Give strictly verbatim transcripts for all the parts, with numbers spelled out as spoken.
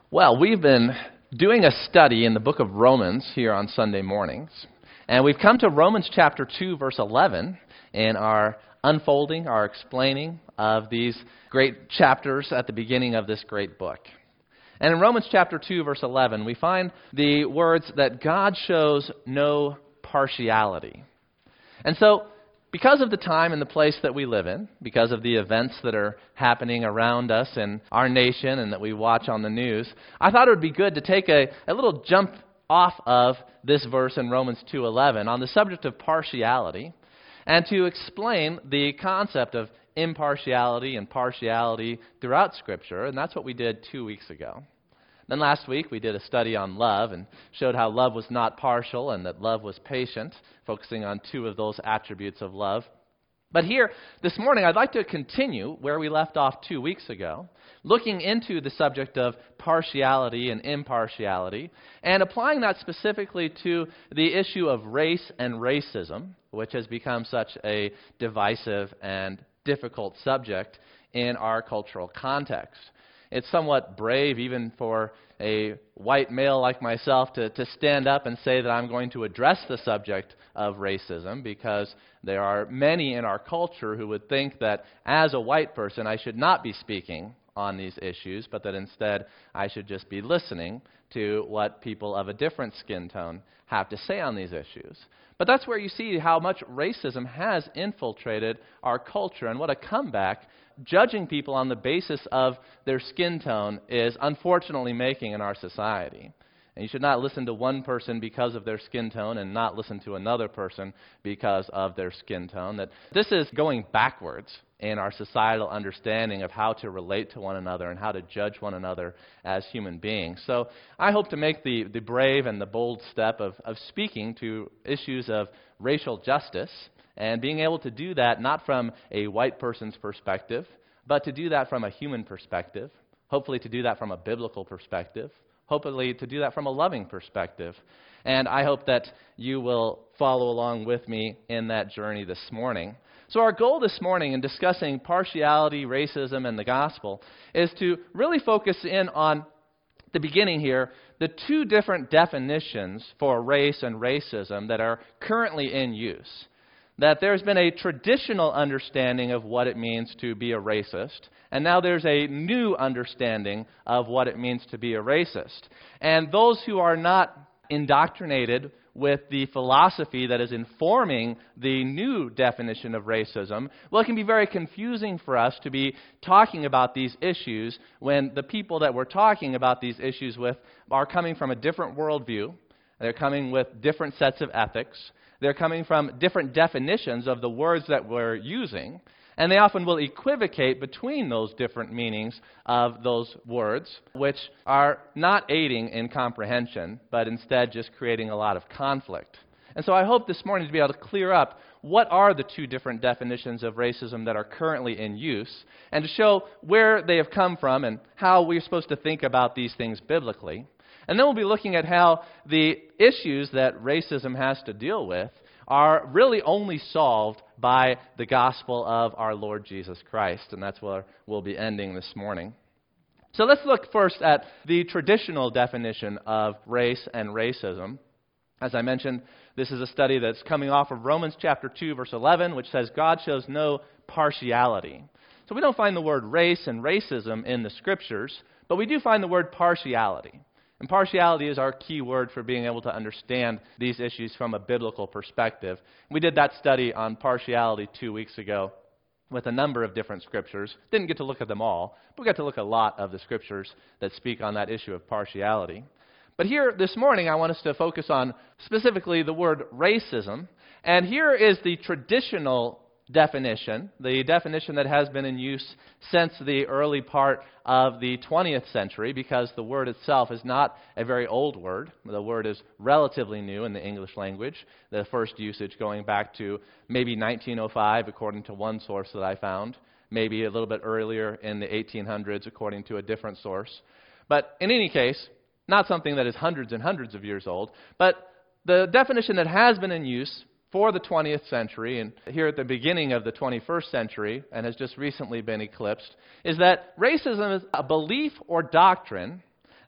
Well, we've been doing a study in the book of Romans here on Sunday mornings, and we've come to Romans chapter two, verse eleven, in our unfolding, our explaining of these great chapters at the beginning of this great book. And in Romans chapter two, verse eleven, we find the words that God shows no partiality. And so, because of the time and the place that we live in, because of the events that are happening around us in our nation and that we watch on the news, I thought it would be good to take a, a little jump off of this verse in Romans two eleven on the subject of partiality and to explain the concept of impartiality and partiality throughout Scripture, and that's what we did two weeks ago. Then last week we did a study on love and showed how love was not partial and that love was patient, focusing on two of those attributes of love. But here, this morning, I'd like to continue where we left off two weeks ago, looking into the subject of partiality and impartiality, and applying that specifically to the issue of race and racism, which has become such a divisive and difficult subject in our cultural context. It's somewhat brave, even for a white male like myself, to, to stand up and say that I'm going to address the subject of racism, because there are many in our culture who would think that as a white person I should not be speaking on these issues, but that instead I should just be listening to what people of a different skin tone have to say on these issues. But that's where you see how much racism has infiltrated our culture and what a comeback judging people on the basis of their skin tone is unfortunately making in our society. And you should not listen to one person because of their skin tone and not listen to another person because of their skin tone. That this is going backwards in our societal understanding of how to relate to one another and how to judge one another as human beings. So I hope to make the, the brave and the bold step of, of speaking to issues of racial justice, and being able to do that not from a white person's perspective, but to do that from a human perspective, hopefully to do that from a biblical perspective, hopefully to do that from a loving perspective. And I hope that you will follow along with me in that journey this morning. So our goal this morning in discussing partiality, racism, and the gospel is to really focus in on the beginning here, the two different definitions for race and racism that are currently in use. That there's been a traditional understanding of what it means to be a racist, and now there's a new understanding of what it means to be a racist. And those who are not indoctrinated with the philosophy that is informing the new definition of racism, well, it can be very confusing for us to be talking about these issues when the people that we're talking about these issues with are coming from a different worldview. They're coming with different sets of ethics. They're coming from different definitions of the words that we're using, and they often will equivocate between those different meanings of those words, which are not aiding in comprehension, but instead just creating a lot of conflict. And so I hope this morning to be able to clear up what are the two different definitions of racism that are currently in use, and to show where they have come from and how we're supposed to think about these things biblically. And then we'll be looking at how the issues that racism has to deal with are really only solved by the gospel of our Lord Jesus Christ. And that's where we'll be ending this morning. So let's look first at the traditional definition of race and racism. As I mentioned, this is a study that's coming off of Romans chapter two, verse eleven, which says God shows no partiality. So we don't find the word race and racism in the Scriptures, but we do find the word partiality. And partiality is our key word for being able to understand these issues from a biblical perspective. We did that study on partiality two weeks ago with a number of different scriptures. Didn't get to look at them all, but we got to look at a lot of the scriptures that speak on that issue of partiality. But here this morning, I want us to focus on specifically the word racism. And here is the traditional definition, the definition that has been in use since the early part of the twentieth century, because the word itself is not a very old word. The word is relatively new in the English language, the first usage going back to maybe nineteen oh five, according to one source that I found, maybe a little bit earlier in the eighteen hundreds, according to a different source. But in any case, not something that is hundreds and hundreds of years old, but the definition that has been in use for the twentieth century, and here at the beginning of the twenty-first century, and has just recently been eclipsed, is that racism is a belief or doctrine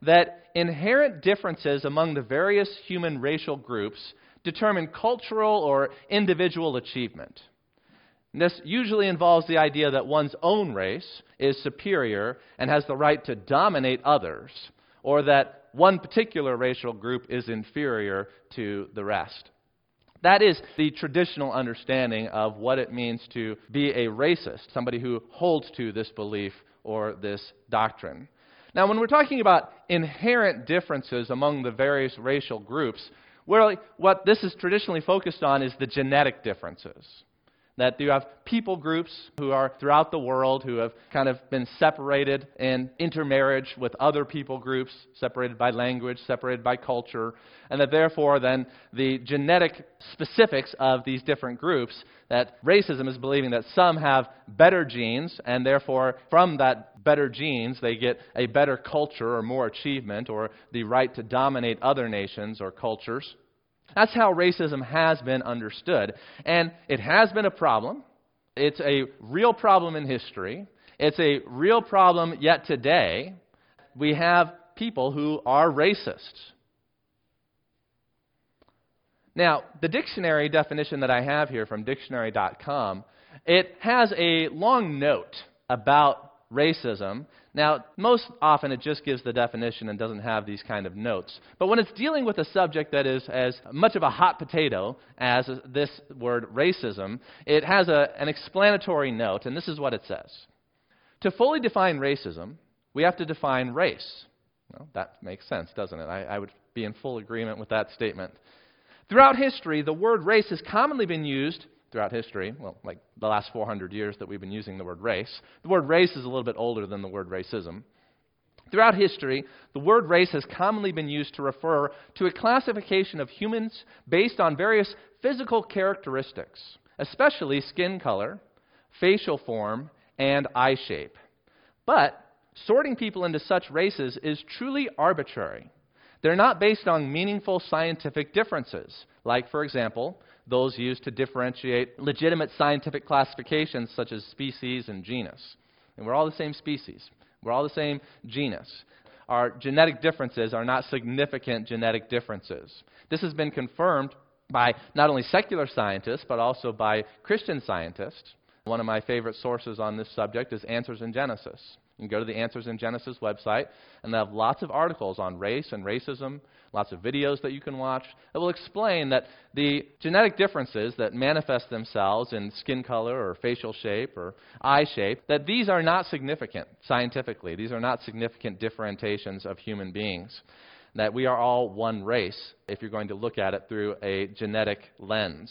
that inherent differences among the various human racial groups determine cultural or individual achievement. And this usually involves the idea that one's own race is superior and has the right to dominate others, or that one particular racial group is inferior to the rest. That is the traditional understanding of what it means to be a racist, somebody who holds to this belief or this doctrine. Now, when we're talking about inherent differences among the various racial groups, well, what this is traditionally focused on is the genetic differences. That you have people groups who are throughout the world who have kind of been separated in intermarriage with other people groups, separated by language, separated by culture, and that therefore then the genetic specifics of these different groups, that racism is believing that some have better genes, and therefore from that better genes they get a better culture or more achievement or the right to dominate other nations or cultures. That's how racism has been understood. And it has been a problem. It's a real problem in history. It's a real problem yet today. We have people who are racists. Now, the dictionary definition that I have here from dictionary dot com, it has a long note about racism. Now, most often it just gives the definition and doesn't have these kind of notes. But when it's dealing with a subject that is as much of a hot potato as this word racism, it has a, an explanatory note, and this is what it says. To fully define racism, we have to define race. Well, that makes sense, doesn't it? I, I would be in full agreement with that statement. Throughout history, the word race has commonly been used throughout history, well, like the last four hundred years that we've been using the word race. The word race is a little bit older than the word racism. Throughout history, the word race has commonly been used to refer to a classification of humans based on various physical characteristics, especially skin color, facial form, and eye shape. But sorting people into such races is truly arbitrary. They're not based on meaningful scientific differences, like, for example, those used to differentiate legitimate scientific classifications such as species and genus. And we're all the same species. We're all the same genus. Our genetic differences are not significant genetic differences. This has been confirmed by not only secular scientists, but also by Christian scientists. One of my favorite sources on this subject is Answers in Genesis. You can go to the Answers in Genesis website, and they have lots of articles on race and racism, lots of videos that you can watch that will explain that the genetic differences that manifest themselves in skin color or facial shape or eye shape, that these are not significant scientifically. These are not significant differentiations of human beings. That we are all one race if you're going to look at it through a genetic lens.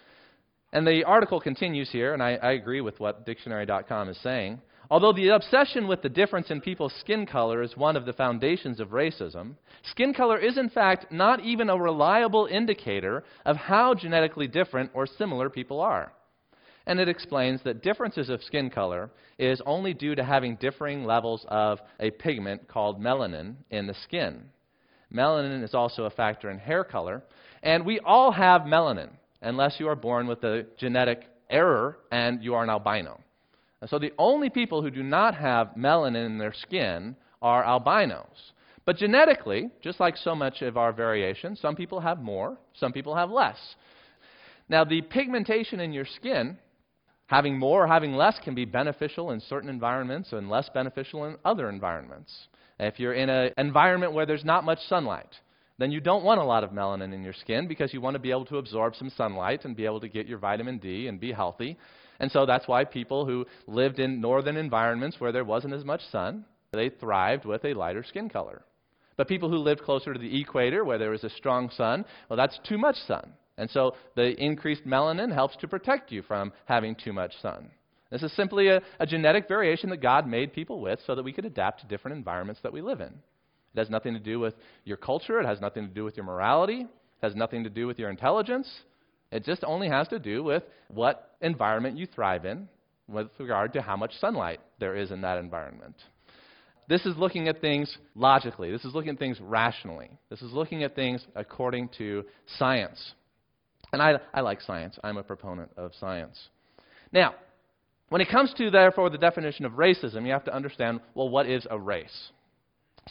And the article continues here, and I, I agree with what dictionary dot com is saying. Although the obsession with the difference in people's skin color is one of the foundations of racism, skin color is in fact not even a reliable indicator of how genetically different or similar people are. And it explains that differences of skin color is only due to having differing levels of a pigment called melanin in the skin. Melanin is also a factor in hair color, and we all have melanin, unless you are born with a genetic error and you are an albino. And so the only people who do not have melanin in their skin are albinos. But genetically, just like so much of our variation, some people have more, some people have less. Now, the pigmentation in your skin, having more or having less, can be beneficial in certain environments and less beneficial in other environments. If you're in an environment where there's not much sunlight, then you don't want a lot of melanin in your skin because you want to be able to absorb some sunlight and be able to get your vitamin D and be healthy. And so that's why people who lived in northern environments where there wasn't as much sun, they thrived with a lighter skin color. But people who lived closer to the equator where there was a strong sun, well, that's too much sun. And so the increased melanin helps to protect you from having too much sun. This is simply a, a genetic variation that God made people with so that we could adapt to different environments that we live in. It has nothing to do with your culture. It has nothing to do with your morality. It has nothing to do with your intelligence. It just only has to do with what environment you thrive in with regard to how much sunlight there is in that environment. This is looking at things logically. This is looking at things rationally. This is looking at things according to science. And I, I like science. I'm a proponent of science. Now, when it comes to, therefore, the definition of racism, you have to understand, well, what is a race?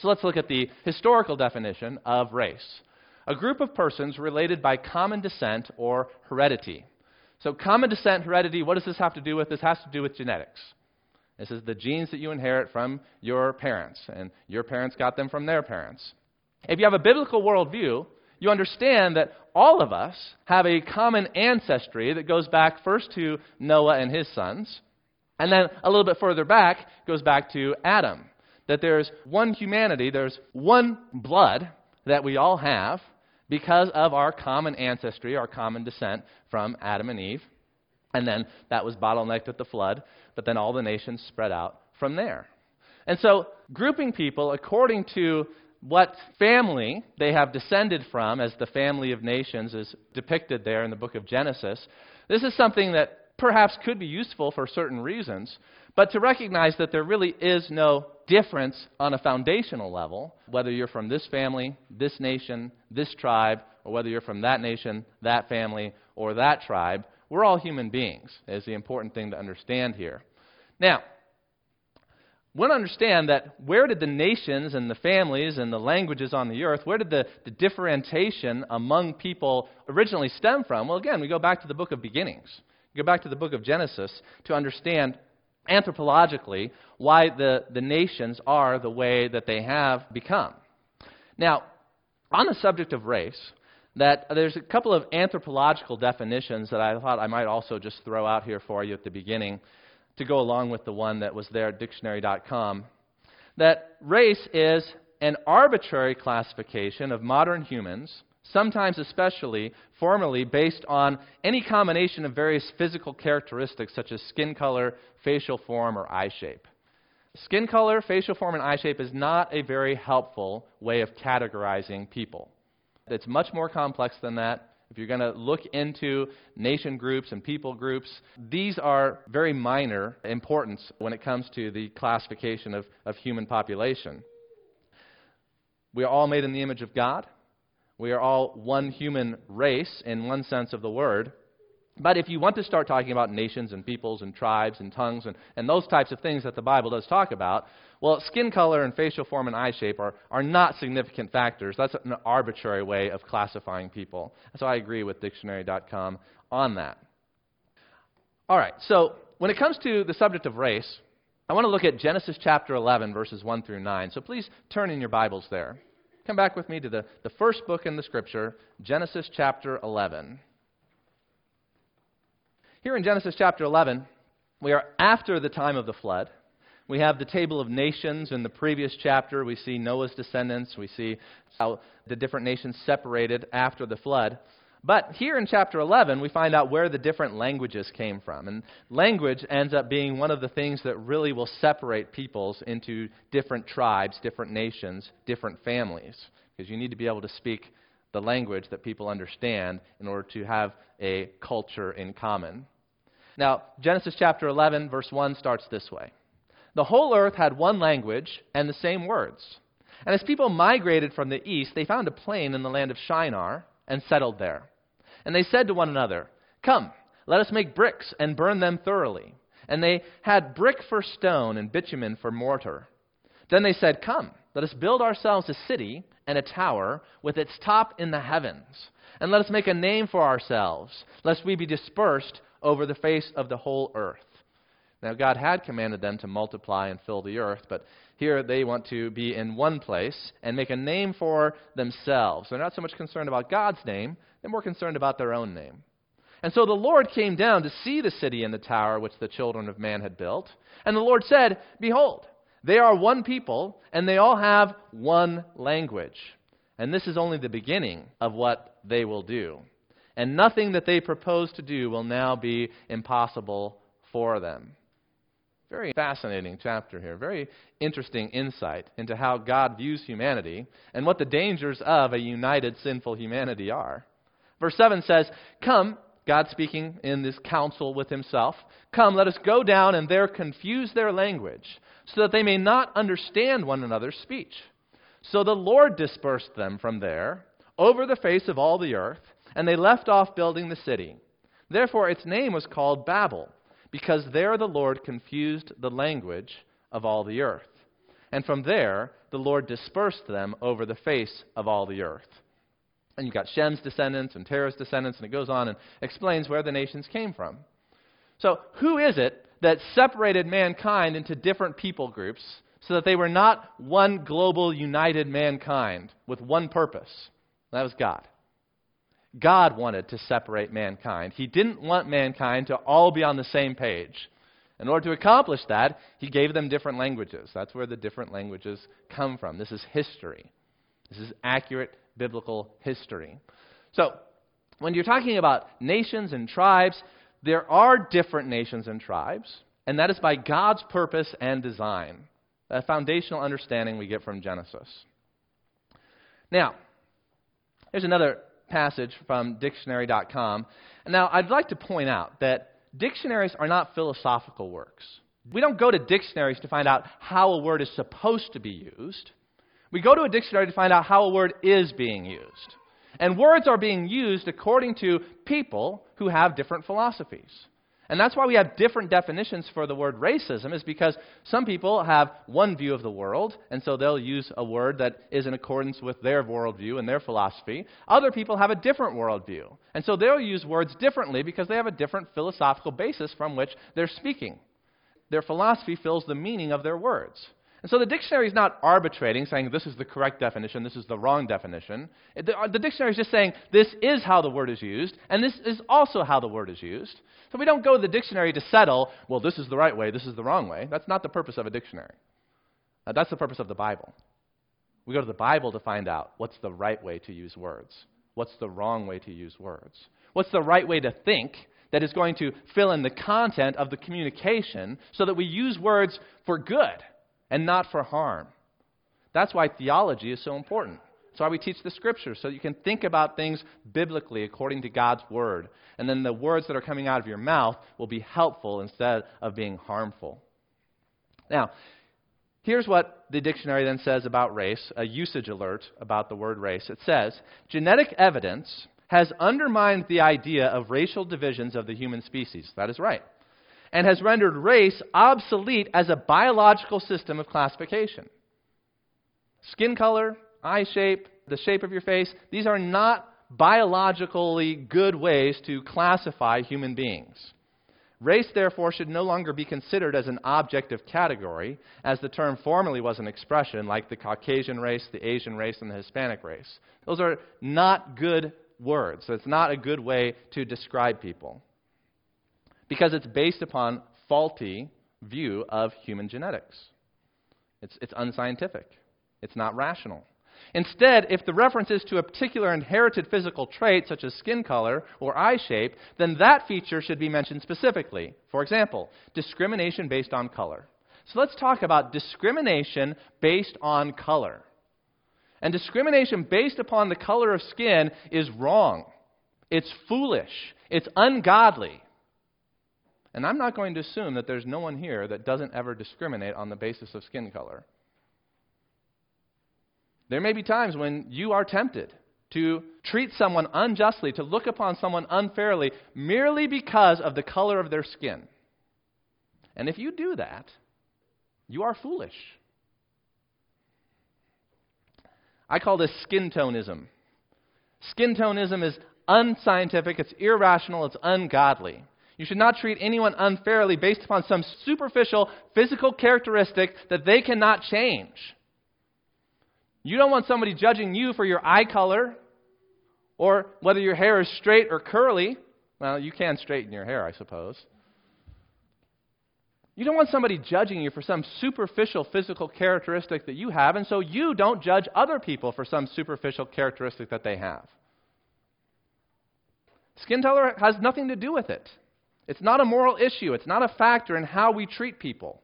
So let's look at the historical definition of race. A group of persons related by common descent or heredity. So common descent, heredity, what does this have to do with? This has to do with genetics. This is the genes that you inherit from your parents, and your parents got them from their parents. If you have a biblical worldview, you understand that all of us have a common ancestry that goes back first to Noah and his sons, and then a little bit further back goes back to Adam. That there's one humanity, there's one blood that we all have because of our common ancestry, our common descent from Adam and Eve. And then that was bottlenecked at the flood, but then all the nations spread out from there. And so grouping people according to what family they have descended from, as the family of nations is depicted there in the book of Genesis, this is something that perhaps could be useful for certain reasons, but to recognize that there really is no difference on a foundational level, whether you're from this family, this nation, this tribe, or whether you're from that nation, that family, or that tribe. We're all human beings, is the important thing to understand here. Now, we want to understand that where did the nations and the families and the languages on the earth, where did the, the differentiation among people originally stem from? Well, again, we go back to the book of beginnings. We go back to the book of Genesis to understand anthropologically why the, the nations are the way that they have become. Now, on the subject of race, that there's a couple of anthropological definitions that I thought I might also just throw out here for you at the beginning to go along with the one that was there at dictionary dot com. That race is an arbitrary classification of modern humans, sometimes especially formerly based on any combination of various physical characteristics such as skin color, facial form, or eye shape. Skin color, facial form, and eye shape is not a very helpful way of categorizing people. It's much more complex than that. If you're going to look into nation groups and people groups, these are very minor importance when it comes to the classification of, of human population. We are all made in the image of God. We are all one human race in one sense of the word. But if you want to start talking about nations and peoples and tribes and tongues and, and those types of things that the Bible does talk about, well, skin color and facial form and eye shape are, are not significant factors. That's an arbitrary way of classifying people. So I agree with dictionary dot com on that. All right, so when it comes to the subject of race, I want to look at Genesis chapter eleven, verses one through nine. So please turn in your Bibles there. Come back with me to the, the first book in the Scripture, Genesis chapter eleven. Here in Genesis chapter eleven, we are after the time of the flood. We have the table of nations in the previous chapter. We see Noah's descendants. We see how the different nations separated after the flood. But here in chapter eleven, we find out where the different languages came from. And language ends up being one of the things that really will separate peoples into different tribes, different nations, different families. Because you need to be able to speak the language that people understand in order to have a culture in common. Now, Genesis chapter eleven, verse one starts this way. The whole earth had one language and the same words. And as people migrated from the east, they found a plain in the land of Shinar and settled there. And they said to one another, "Come, let us make bricks and burn them thoroughly." And they had brick for stone and bitumen for mortar. Then they said, "Come, let us build ourselves a city and a tower with its top in the heavens. And let us make a name for ourselves, lest we be dispersed over the face of the whole earth." Now, God had commanded them to multiply and fill the earth, but here they want to be in one place and make a name for themselves. They're not so much concerned about God's name, they're more concerned about their own name. And so the Lord came down to see the city and the tower which the children of man had built. And the Lord said, "Behold, they are one people, and they all have one language. And this is only the beginning of what they will do. And nothing that they propose to do will now be impossible for them." Very fascinating chapter here. Very interesting insight into how God views humanity and what the dangers of a united sinful humanity are. Verse seven says, "Come," God speaking in this counsel with himself, "Come, let us go down and there confuse their language, so that they may not understand one another's speech." So the Lord dispersed them from there over the face of all the earth, and they left off building the city. Therefore its name was called Babel, because there the Lord confused the language of all the earth. And from there the Lord dispersed them over the face of all the earth. And you've got Shem's descendants and Terah's descendants, and it goes on and explains where the nations came from. So who is it that separated mankind into different people groups so that they were not one global united mankind with one purpose? That was God. God wanted to separate mankind. He didn't want mankind to all be on the same page. In order to accomplish that, he gave them different languages. That's where the different languages come from. This is history. This is accurate biblical history. So, when you're talking about nations and tribes, there are different nations and tribes, and that is by God's purpose and design. A foundational understanding we get from Genesis. Now, here's another passage from dictionary dot com. Now, I'd like to point out that dictionaries are not philosophical works. We don't go to dictionaries to find out how a word is supposed to be used. We go to a dictionary to find out how a word is being used. And words are being used according to people who have different philosophies. And that's why we have different definitions for the word racism, is because some people have one view of the world, and so they'll use a word that is in accordance with their worldview and their philosophy. Other people have a different worldview, and so they'll use words differently because they have a different philosophical basis from which they're speaking. Their philosophy fills the meaning of their words. And so the dictionary is not arbitrating, saying this is the correct definition, this is the wrong definition. The, the dictionary is just saying this is how the word is used, and this is also how the word is used. So we don't go to the dictionary to settle, well, this is the right way, this is the wrong way. That's not the purpose of a dictionary. Uh, that's the purpose of the Bible. We go to the Bible to find out what's the right way to use words. What's the wrong way to use words? What's the right way to think that is going to fill in the content of the communication so that we use words for good and not for harm. That's why theology is so important. That's why we teach the Scriptures, so you can think about things biblically according to God's Word. And then the words that are coming out of your mouth will be helpful instead of being harmful. Now, here's what the dictionary then says about race, a usage alert about the word race. It says, genetic evidence has undermined the idea of racial divisions of the human species. That is right. And has rendered race obsolete as a biological system of classification. Skin color, eye shape, the shape of your face, these are not biologically good ways to classify human beings. Race, therefore, should no longer be considered as an objective category, as the term formerly was an expression, like the Caucasian race, the Asian race, and the Hispanic race. Those are not good words. It's not a good way to describe people, because it's based upon faulty view of human genetics. It's, it's unscientific. It's not rational. Instead, if the reference is to a particular inherited physical trait, such as skin color or eye shape, then that feature should be mentioned specifically. For example, discrimination based on color. So let's talk about discrimination based on color. And discrimination based upon the color of skin is wrong. It's foolish. It's ungodly. And I'm not going to assume that there's no one here that doesn't ever discriminate on the basis of skin color. There may be times when you are tempted to treat someone unjustly, to look upon someone unfairly, merely because of the color of their skin. And if you do that, you are foolish. I call this skin toneism. Skin toneism is unscientific, it's irrational, it's ungodly. You should not treat anyone unfairly based upon some superficial physical characteristic that they cannot change. You don't want somebody judging you for your eye color or whether your hair is straight or curly. Well, you can straighten your hair, I suppose. You don't want somebody judging you for some superficial physical characteristic that you have, and so you don't judge other people for some superficial characteristic that they have. Skin color has nothing to do with it. It's not a moral issue. It's not a factor in how we treat people.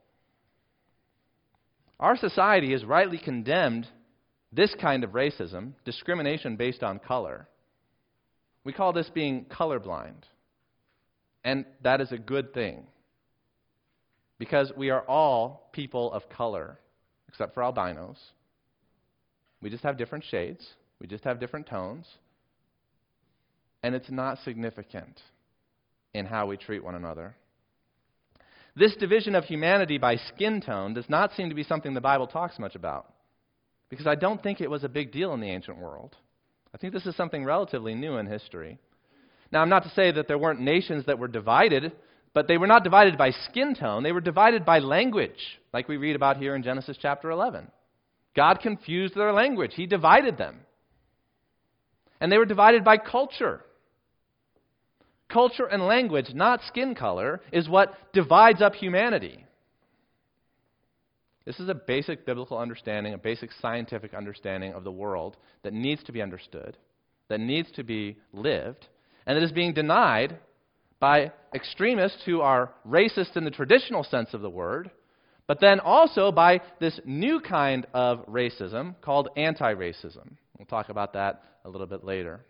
Our society has rightly condemned this kind of racism, discrimination based on color. We call this being colorblind. And that is a good thing, because we are all people of color, except for albinos. We just have different shades. We just have different tones. And it's not significant in how we treat one another. This division of humanity by skin tone does not seem to be something the Bible talks much about. because I don't think it was a big deal in the ancient world. I think this is something relatively new in history. Now, I'm not to say that there weren't nations that were divided, but they were not divided by skin tone. They were divided by language, like we read about here in Genesis chapter eleven. God confused their language. He divided them. And they were divided by culture. Culture and language, not skin color, is what divides up humanity. This is a basic biblical understanding, a basic scientific understanding of the world that needs to be understood, that needs to be lived, and that is being denied by extremists who are racist in the traditional sense of the word, but then also by this new kind of racism called anti-racism. We'll talk about that a little bit later.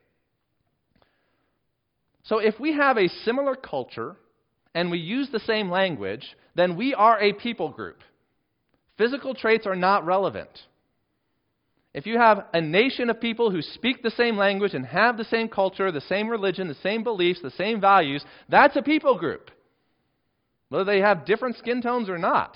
So if we have a similar culture and we use the same language, then we are a people group. Physical traits are not relevant. If you have a nation of people who speak the same language and have the same culture, the same religion, the same beliefs, the same values, that's a people group, whether they have different skin tones or not.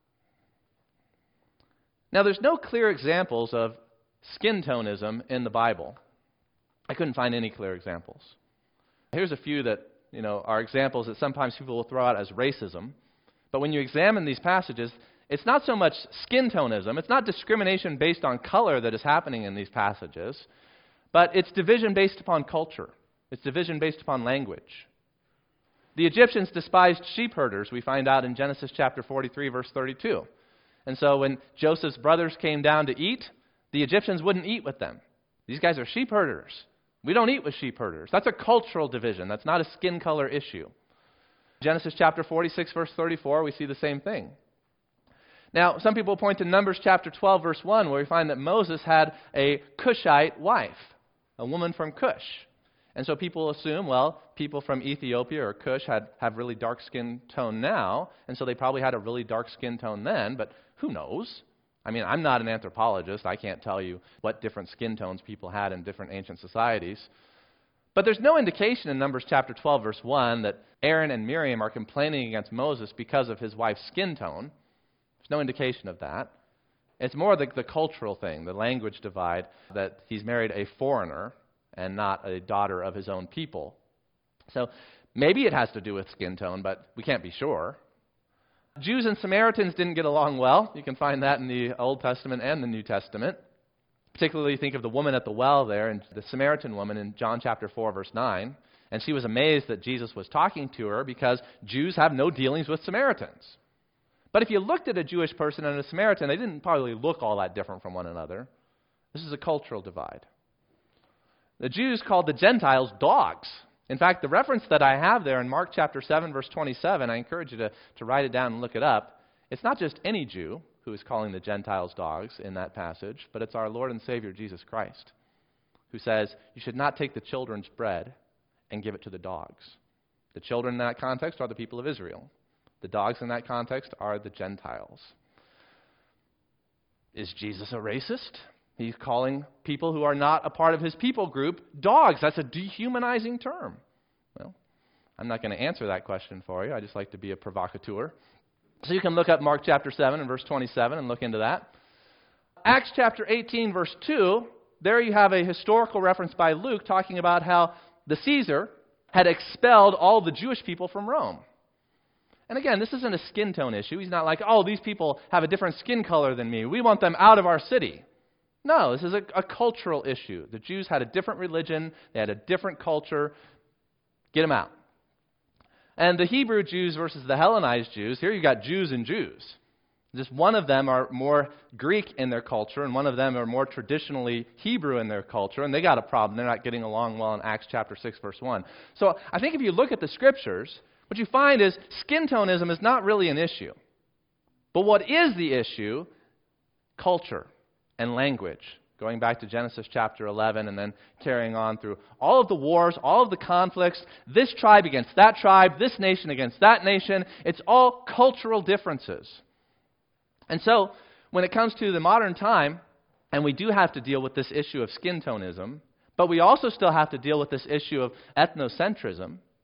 Now, there's no clear examples of skin toneism in the Bible. I couldn't find any clear examples. Here's a few that, you know, are examples that sometimes people will throw out as racism. But when you examine these passages, it's not so much skin toneism. It's not discrimination based on color that is happening in these passages, but it's division based upon culture. It's division based upon language. The Egyptians despised sheep herders, we find out in Genesis chapter forty-three, verse thirty-two. And so when Joseph's brothers came down to eat, the Egyptians wouldn't eat with them. These guys are sheep herders. We don't eat with sheep herders. That's a cultural division. That's not a skin color issue. Genesis chapter forty-six, verse thirty-four, we see the same thing. Now, some people point to Numbers chapter twelve, verse one, where we find that Moses had a Cushite wife, a woman from Cush. And so people assume, well, people from Ethiopia or Cush had, have really dark skin tone now, and so they probably had a really dark skin tone then, but who knows? I mean, I'm not an anthropologist. I can't tell you what different skin tones people had in different ancient societies. But there's no indication in Numbers chapter twelve, verse one, that Aaron and Miriam are complaining against Moses because of his wife's skin tone. There's no indication of that. It's more the, the cultural thing, the language divide, that he's married a foreigner and not a daughter of his own people. So maybe it has to do with skin tone, but we can't be sure. Jews and Samaritans didn't get along well. You can find that in the Old Testament and the New Testament. Particularly think of the woman at the well there, and the Samaritan woman in John chapter four, verse nine. And she was amazed that Jesus was talking to her because Jews have no dealings with Samaritans. But if you looked at a Jewish person and a Samaritan, they didn't probably look all that different from one another. This is a cultural divide. The Jews called the Gentiles dogs. In fact, the reference that I have there in Mark chapter seven, verse twenty-seven, I encourage you to, to write it down and look it up. It's not just any Jew who is calling the Gentiles dogs in that passage, but it's our Lord and Savior Jesus Christ, who says, you should not take the children's bread and give it to the dogs. The children in that context are the people of Israel. The dogs in that context are the Gentiles. Is Jesus a racist? He's calling people who are not a part of his people group dogs. That's a dehumanizing term. Well, I'm not going to answer that question for you. I just like to be a provocateur. So you can look up Mark chapter seven and verse twenty-seven and look into that. Acts chapter eighteen, verse two, there you have a historical reference by Luke talking about how the Caesar had expelled all the Jewish people from Rome. And again, this isn't a skin tone issue. He's not like, oh, these people have a different skin color than me. We want them out of our city. No, this is a, a cultural issue. The Jews had a different religion. They had a different culture. Get them out. And the Hebrew Jews versus the Hellenized Jews, here you've got Jews and Jews. Just one of them are more Greek in their culture, and one of them are more traditionally Hebrew in their culture, and they got a problem. They're not getting along well in Acts chapter six, verse one. So I think if you look at the Scriptures, what you find is skin toneism is not really an issue. But what is the issue? Culture and language. Going back to Genesis chapter eleven and then carrying on through all of the wars, all of the conflicts, this tribe against that tribe, this nation against that nation. It's all cultural differences. And so, when it comes to the modern time, and we do have to deal with this issue of skin toneism, but we also still have to deal with this issue of ethnocentrism.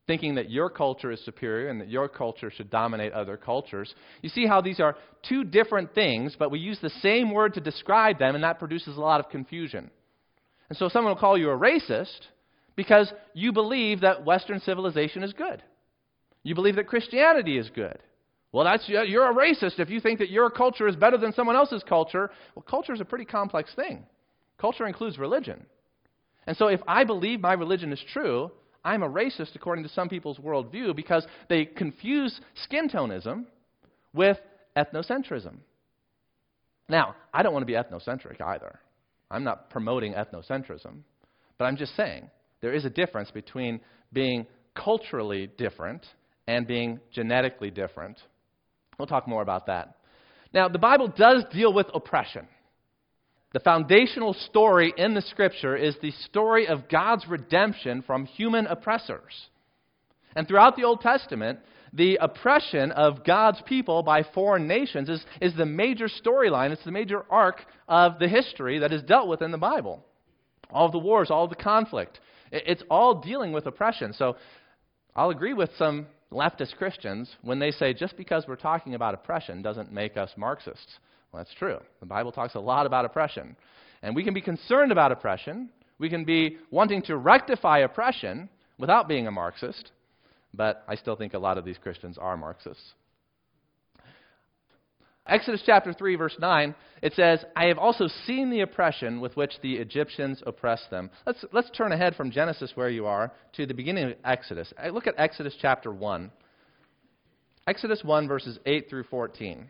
thinking that your culture is superior and that your culture should dominate other cultures. You see how these are two different things, but we use the same word to describe them, and that produces a lot of confusion. And so someone will call you a racist because you believe that Western civilization is good. You believe that Christianity is good. Well, that's you're a racist if you think that your culture is better than someone else's culture. Well, culture is a pretty complex thing. Culture includes religion. And so if I believe my religion is true, I'm a racist according to some people's worldview because they confuse skin tonism with ethnocentrism. Now, I don't want to be ethnocentric either. I'm not promoting ethnocentrism. But I'm just saying there is a difference between being culturally different and being genetically different. We'll talk more about that. Now, the Bible does deal with oppression. The foundational story in the Scripture is the story of God's redemption from human oppressors. And throughout the Old Testament, the oppression of God's people by foreign nations is, is the major storyline. It's the major arc of the history that is dealt with in the Bible. All of the wars, all of the conflict. It's all dealing with oppression. So I'll agree with some leftist Christians when they say just because we're talking about oppression doesn't make us Marxists. Well, that's true. The Bible talks a lot about oppression. And we can be concerned about oppression. We can be wanting to rectify oppression without being a Marxist. But I still think a lot of these Christians are Marxists. Exodus chapter three, verse nine, it says, I have also seen the oppression with which the Egyptians oppressed them. Let's, let's turn ahead from Genesis, where you are, to the beginning of Exodus. Look at Exodus chapter one. Exodus one, verses eight through fourteen.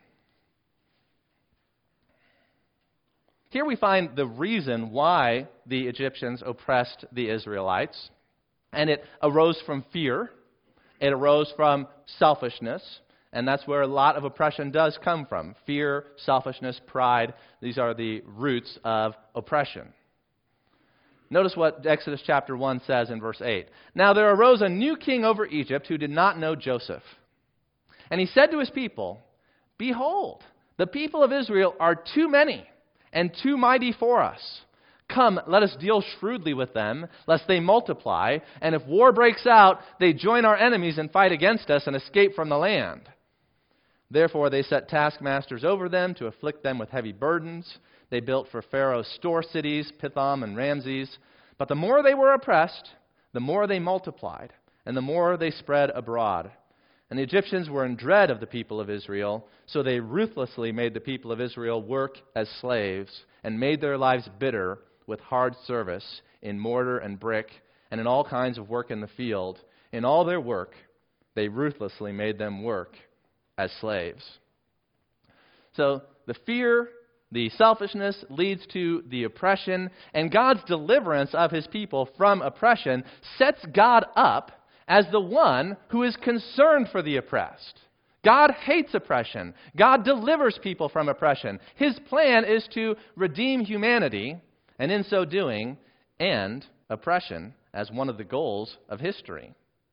Here we find the reason why the Egyptians oppressed the Israelites. And it arose from fear. It arose from selfishness. And that's where a lot of oppression does come from. Fear, selfishness, pride. These are the roots of oppression. Notice what Exodus chapter one says in verse eight. Now there arose a new king over Egypt who did not know Joseph. And he said to his people, Behold, the people of Israel are too many and too mighty for us. Come, let us deal shrewdly with them, lest they multiply, and if war breaks out, they join our enemies and fight against us and escape from the land. Therefore they set taskmasters over them to afflict them with heavy burdens. They built for Pharaoh store cities, Pithom and Ramses. But the more they were oppressed, the more they multiplied, and the more they spread abroad. And the Egyptians were in dread of the people of Israel, so they ruthlessly made the people of Israel work as slaves, and made their lives bitter with hard service in mortar and brick, and in all kinds of work in the field. In all their work, they ruthlessly made them work as slaves. So the fear, the selfishness leads to the oppression, and God's deliverance of his people from oppression sets God up as the one who is concerned for the oppressed. God hates oppression. God delivers people from oppression. His plan is to redeem humanity, and in so doing, end oppression as one of the goals of history.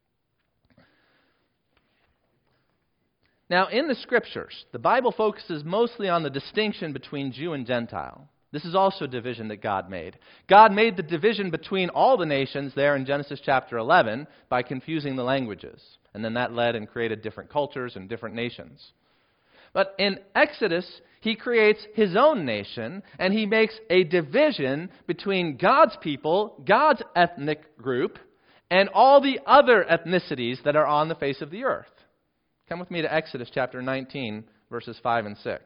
Now, in the Scriptures, the Bible focuses mostly on the distinction between Jew and Gentile. This is also a division that God made. God made the division between all the nations there in Genesis chapter eleven by confusing the languages. And then that led and created different cultures and different nations. But in Exodus, he creates his own nation, and he makes a division between God's people, God's ethnic group, and all the other ethnicities that are on the face of the earth. Come with me to Exodus chapter nineteen, verses five and six.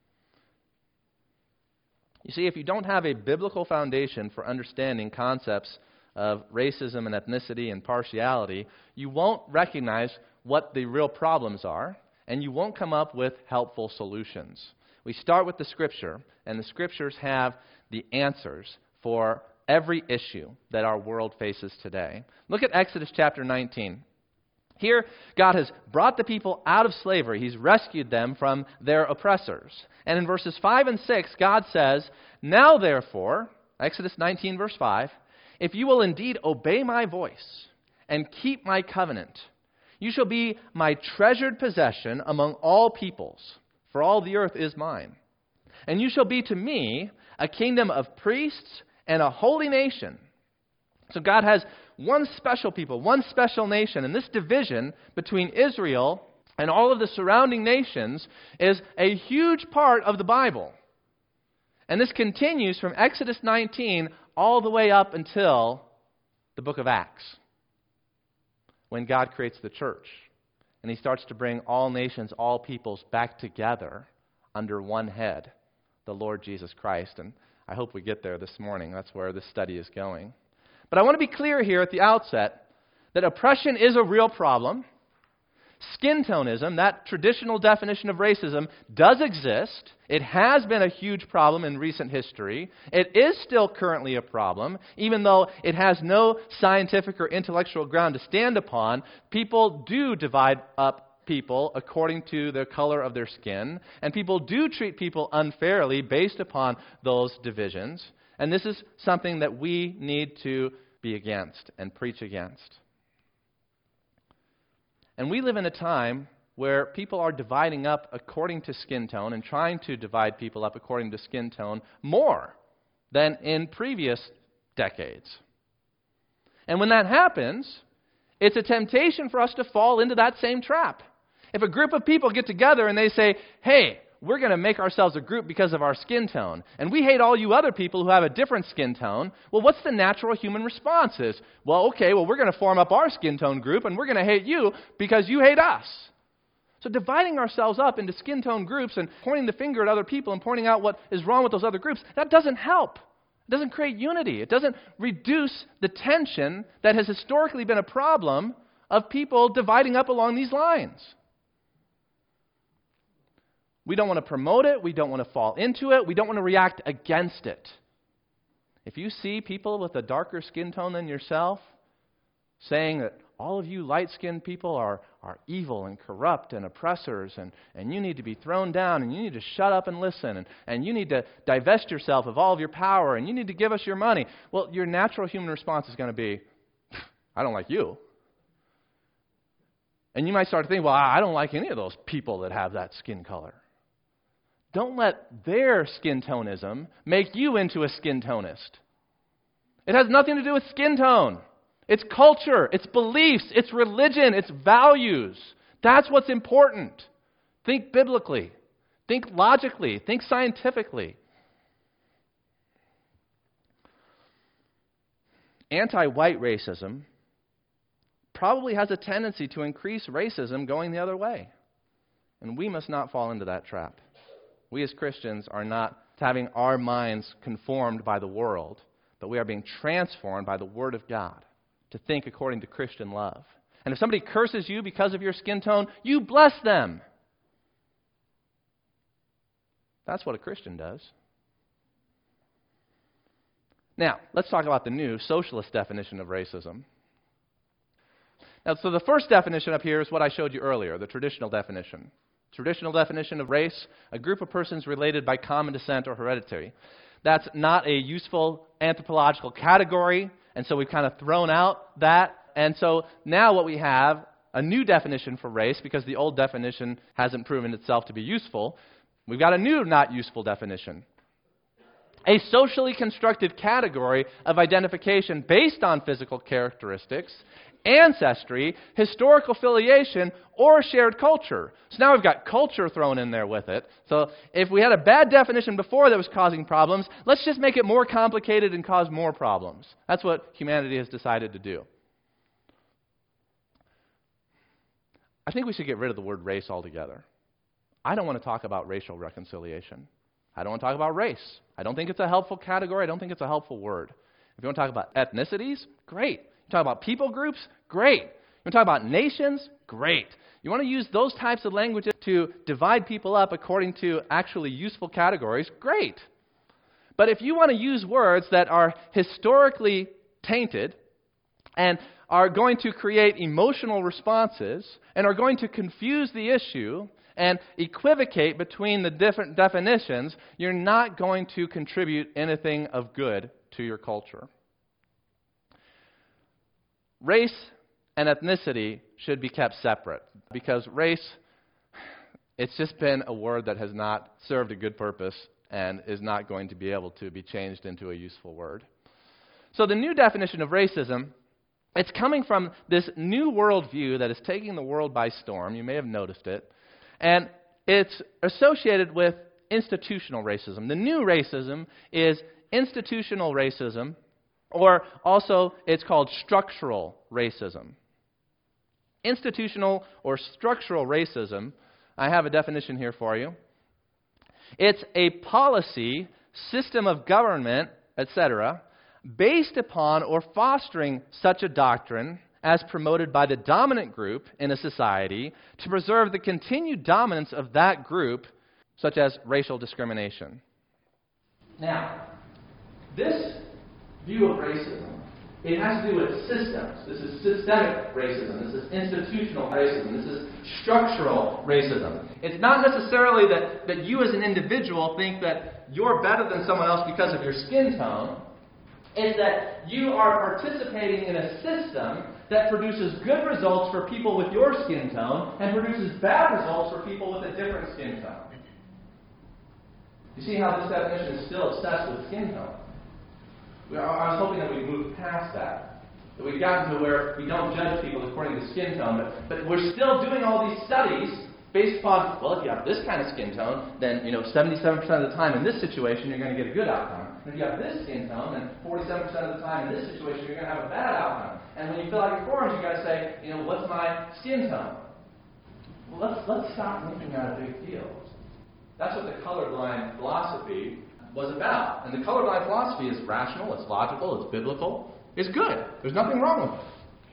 You see, if you don't have a biblical foundation for understanding concepts of racism and ethnicity and partiality, you won't recognize what the real problems are, and you won't come up with helpful solutions. We start with the Scripture, and the Scriptures have the answers for every issue that our world faces today. Look at Exodus chapter nineteen. Here, God has brought the people out of slavery. He's rescued them from their oppressors. And in verses five and six, God says, Now therefore, Exodus nineteen, verse five, if you will indeed obey my voice and keep my covenant, you shall be my treasured possession among all peoples, for all the earth is mine. And you shall be to me a kingdom of priests and a holy nation. So God has one special people, one special nation, and this division between Israel and all of the surrounding nations is a huge part of the Bible. And this continues from Exodus nineteen all the way up until the book of Acts, when God creates the church. And he starts to bring all nations, all peoples back together under one head, the Lord Jesus Christ. And I hope we get there this morning. That's where this study is going. But I want to be clear here at the outset that oppression is a real problem. Skin tonism, that traditional definition of racism, does exist. It has been a huge problem in recent history. It is still currently a problem, even though it has no scientific or intellectual ground to stand upon. People do divide up people according to the color of their skin, and people do treat people unfairly based upon those divisions. And this is something that we need to be against and preach against. And we live in a time where people are dividing up according to skin tone and trying to divide people up according to skin tone more than in previous decades. And when that happens, it's a temptation for us to fall into that same trap. If a group of people get together and they say, hey, we're going to make ourselves a group because of our skin tone, and we hate all you other people who have a different skin tone, well, what's the natural human response is? Well, okay, well, we're going to form up our skin tone group, and we're going to hate you because you hate us. So dividing ourselves up into skin tone groups and pointing the finger at other people and pointing out what is wrong with those other groups, that doesn't help. It doesn't create unity. It doesn't reduce the tension that has historically been a problem of people dividing up along these lines. We don't want to promote it. We don't want to fall into it. We don't want to react against it. If you see people with a darker skin tone than yourself saying that all of you light-skinned people are, are evil and corrupt and oppressors, and, and you need to be thrown down, and you need to shut up and listen, and, and you need to divest yourself of all of your power, and you need to give us your money, well, your natural human response is going to be, I don't like you. And you might start to think, well, I don't like any of those people that have that skin color. Don't let their skin tonism make you into a skin tonist. It has nothing to do with skin tone. It's culture, it's beliefs, it's religion, it's values. That's what's important. Think biblically. Think logically. Think scientifically. Anti-white racism probably has a tendency to increase racism going the other way. And we must not fall into that trap. We as Christians are not having our minds conformed by the world, but we are being transformed by the Word of God to think according to Christian love. And if somebody curses you because of your skin tone, you bless them. That's what a Christian does. Now, let's talk about the new socialist definition of racism. Now, so the first definition up here is what I showed you earlier, the traditional definition. Traditional definition of race, a group of persons related by common descent or heredity. That's not a useful anthropological category, and so we've kind of thrown out that. And so now what we have, a new definition for race, because the old definition hasn't proven itself to be useful, we've got a new not useful definition. A socially constructed category of identification based on physical characteristics, ancestry, historical affiliation, or shared culture. So now we've got culture thrown in there with it. So if we had a bad definition before that was causing problems, let's just make it more complicated and cause more problems. That's what humanity has decided to do. I think we should get rid of the word race altogether. I don't want to talk about racial reconciliation. I don't want to talk about race. I don't think it's a helpful category. I don't think it's a helpful word. If you want to talk about ethnicities, great. You talk about people groups, great. You want to talk about nations, great. You want to use those types of languages to divide people up according to actually useful categories, great. But if you want to use words that are historically tainted and are going to create emotional responses and are going to confuse the issue and equivocate between the different definitions, you're not going to contribute anything of good to your culture. Race and ethnicity should be kept separate because race, it's just been a word that has not served a good purpose and is not going to be able to be changed into a useful word. So the new definition of racism, it's coming from this new worldview that is taking the world by storm. You may have noticed it. And it's associated with institutional racism. The new racism is institutional racism, or also it's called structural racism. Institutional or structural racism, I have a definition here for you. It's a policy, system of government, et cetera, based upon or fostering such a doctrine as promoted by the dominant group in a society to preserve the continued dominance of that group, such as racial discrimination. Now, this view of racism, it has to do with systems. This is systemic racism. This is institutional racism. This is structural racism. It's not necessarily that, that you as an individual think that you're better than someone else because of your skin tone. It's that you are participating in a system that produces good results for people with your skin tone and produces bad results for people with a different skin tone. You see how this definition is still obsessed with skin tone? I was hoping that we'd move past that. That we've gotten to where we don't judge people according to skin tone, but, but we're still doing all these studies based upon, well, if you have this kind of skin tone, then, you know, seventy-seven percent of the time in this situation, you're going to get a good outcome. And if you have this skin tone, then forty-seven percent of the time in this situation, you're going to have a bad outcome. And when you fill out your forms, you've got to say, you know, what's my skin tone? Well, let's, let's stop making that a big deal. That's what the colorblind philosophy was about. And the colorblind philosophy is rational, it's logical, it's biblical, it's good. There's nothing wrong with it.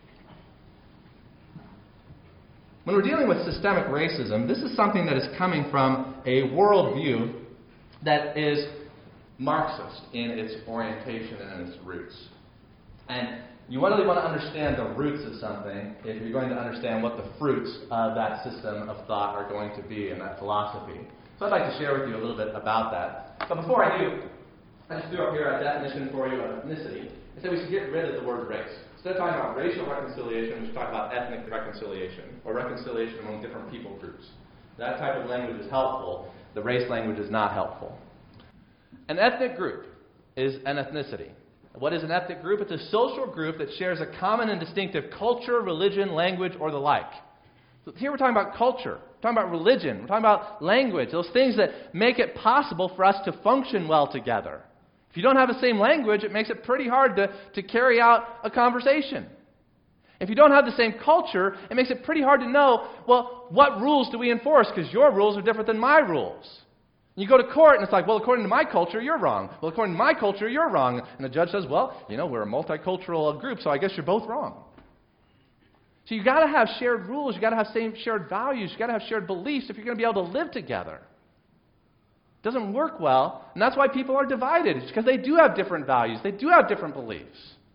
When we're dealing with systemic racism, this is something that is coming from a worldview that is Marxist in its orientation and in its roots. And you really want to understand the roots of something if you're going to understand what the fruits of that system of thought are going to be in that philosophy. So I'd like to share with you a little bit about that. But before I do, I just threw up here a definition for you of ethnicity. I said we should get rid of the word race. Instead of talking about racial reconciliation, we should talk about ethnic reconciliation, or reconciliation among different people groups. That type of language is helpful. The race language is not helpful. An ethnic group is an ethnicity. What is an ethnic group? It's a social group that shares a common and distinctive culture, religion, language, or the like. So here we're talking about culture. We're talking about religion. We're talking about language. Those things that make it possible for us to function well together. If you don't have the same language, it makes it pretty hard to, to carry out a conversation. If you don't have the same culture, it makes it pretty hard to know, well, what rules do we enforce? Because your rules are different than my rules. You go to court and it's like, well, according to my culture, you're wrong. Well, according to my culture, you're wrong. And the judge says, well, you know, we're a multicultural group, so I guess you're both wrong. So you've got to have shared rules. You've got to have same shared values. You've got to have shared beliefs if you're going to be able to live together. It doesn't work well, and that's why people are divided. It's because they do have different values. They do have different beliefs.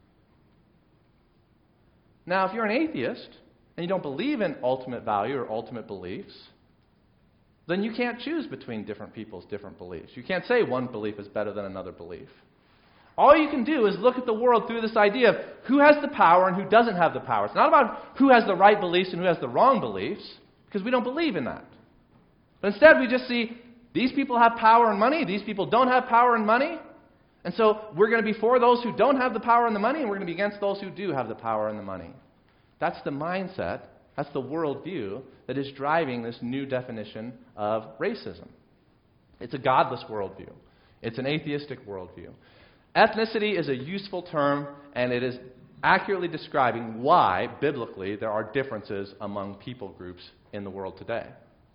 Now, if you're an atheist and you don't believe in ultimate value or ultimate beliefs, then you can't choose between different people's different beliefs. You can't say one belief is better than another belief. All you can do is look at the world through this idea of who has the power and who doesn't have the power. It's not about who has the right beliefs and who has the wrong beliefs, because we don't believe in that. But instead, we just see these people have power and money, these people don't have power and money, and so we're going to be for those who don't have the power and the money, and we're going to be against those who do have the power and the money. That's the mindset, that's the worldview that is driving this new definition of racism. It's a godless worldview. It's an atheistic worldview. Ethnicity is a useful term, and it is accurately describing why, biblically, there are differences among people groups in the world today.